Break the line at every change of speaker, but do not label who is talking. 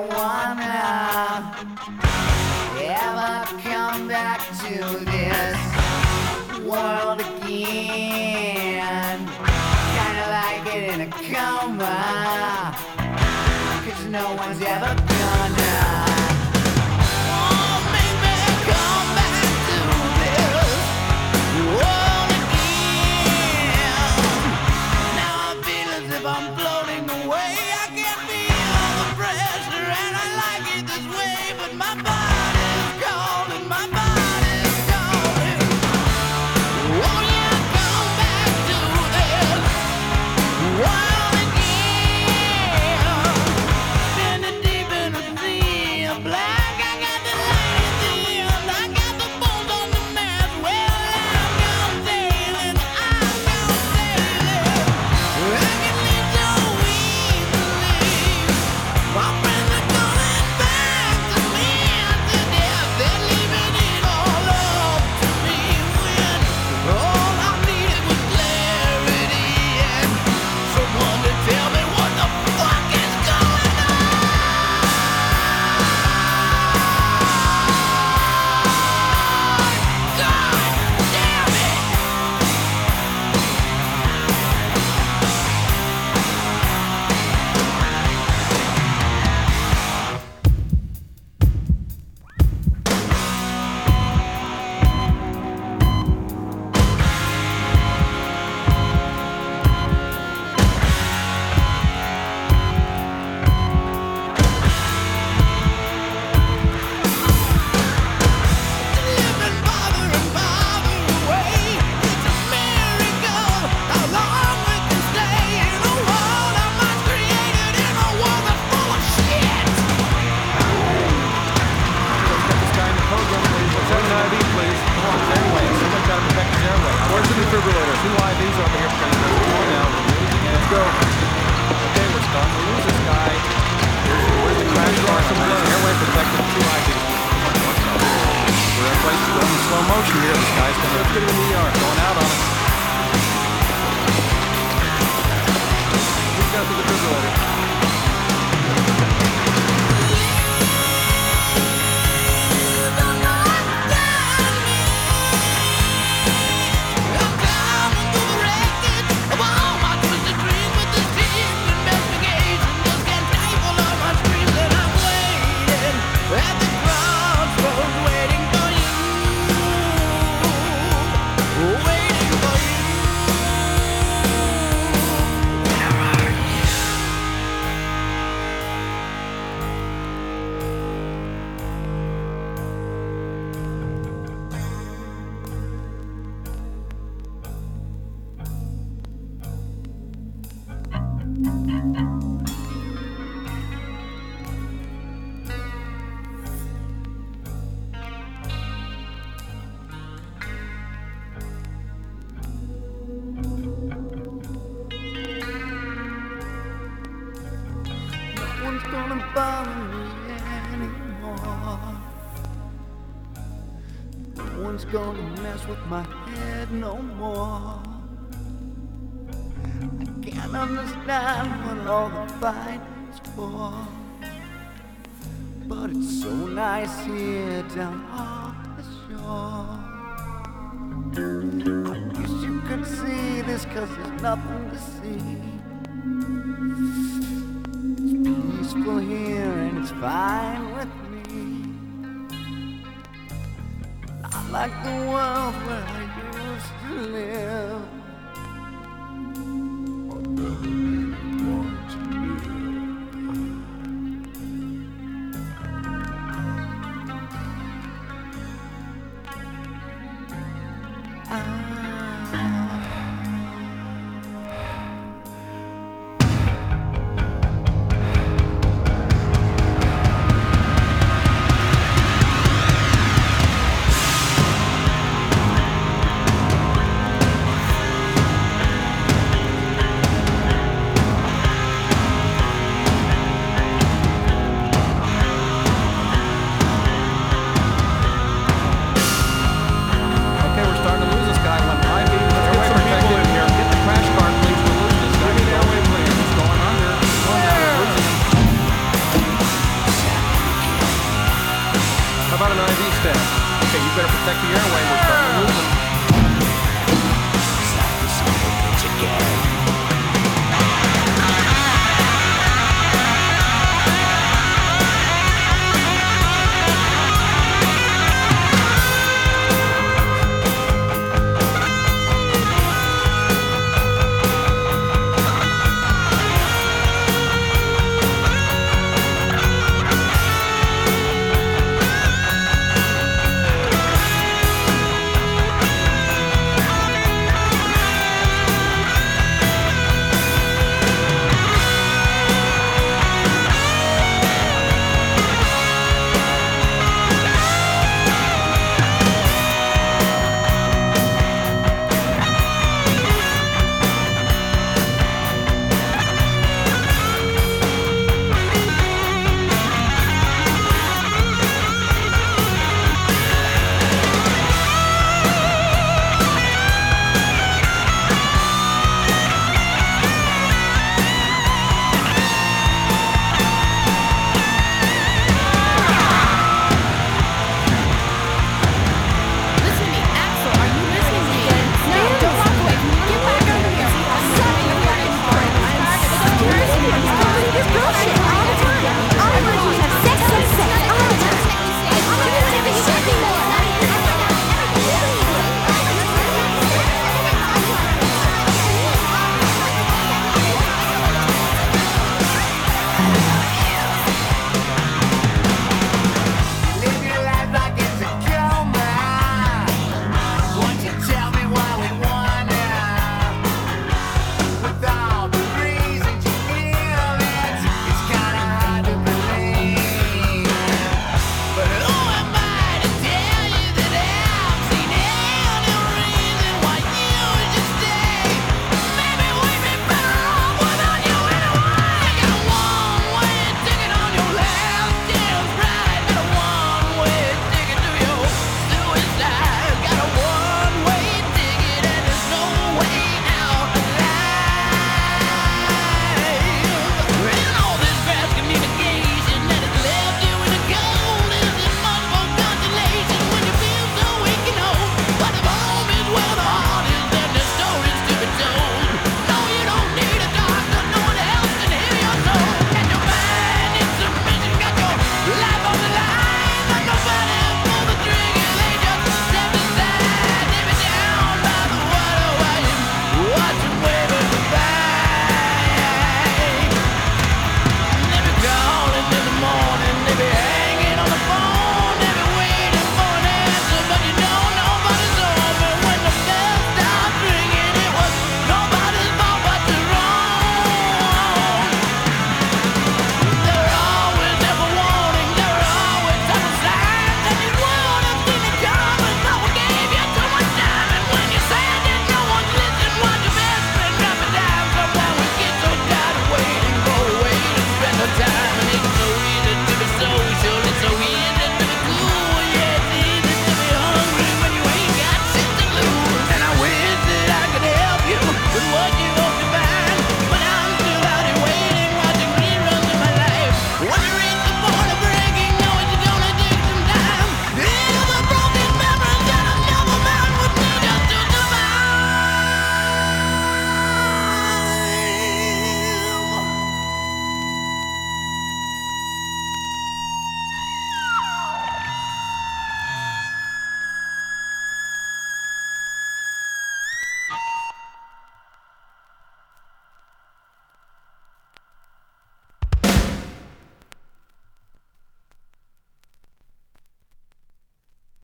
wanna ever come back to this world again. Kinda like it in a coma, 'cause no one's ever gonna. I'm floating away, I can feel the pressure, and I like it this way, but my body's calling, my body's calling. Won't you come back to this world again? Standing deep in the sea of black, I got the light at the end, I got the bones on the mast. Well, I'm gone sailing, I'm gone sailing. My friends are coming back to me after death. They're leaving it all up to me when all I needed was clarity and someone to tell me what the fuck is going on. God damn it!
Where's the defibrillator? 2 IVs over here. Come on now. Let's go. Okay, we're starting to lose this guy. Where's the crash car? Airway protected. 2 IVs. Everybody's going in slow motion here. This guy's going to get in the ER. Going out on us. Who's got the defibrillator? No one's gonna bother me anymore. No one's gonna mess with my head no more. I can't understand what all the fight is for, but it's so nice here down on the shore. I wish you could see this, 'cause there's nothing to see. It's peaceful here and it's fine with me. Not like the world where I used to live. I